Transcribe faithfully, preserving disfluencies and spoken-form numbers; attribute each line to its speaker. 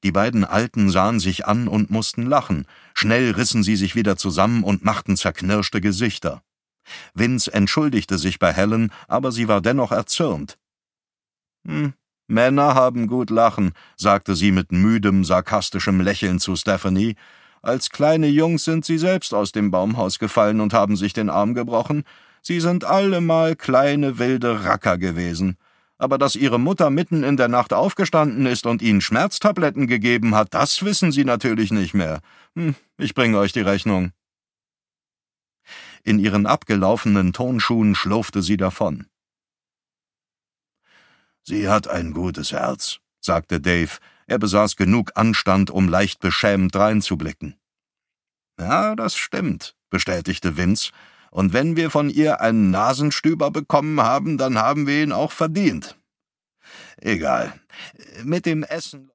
Speaker 1: Die beiden Alten sahen sich an und mussten lachen. Schnell rissen sie sich wieder zusammen und machten zerknirschte Gesichter. Vince entschuldigte sich bei Helen, aber sie war dennoch erzürnt. »Hm, Männer haben gut lachen«, sagte sie mit müdem, sarkastischem Lächeln zu Stephanie. »Als kleine Jungs sind sie selbst aus dem Baumhaus gefallen und haben sich den Arm gebrochen. Sie sind allemal kleine, wilde Racker gewesen. Aber dass ihre Mutter mitten in der Nacht aufgestanden ist und ihnen Schmerztabletten gegeben hat, das wissen sie natürlich nicht mehr. Hm, ich bringe euch die Rechnung.« In ihren abgelaufenen Turnschuhen schlurfte sie davon. »Sie hat ein gutes Herz«, sagte Dave. Er besaß genug Anstand, um leicht beschämt dreinzublicken. »Ja, das stimmt«, bestätigte Vince. »Und wenn wir von ihr einen Nasenstüber bekommen haben, dann haben wir ihn auch verdient. Egal. Mit dem Essen...«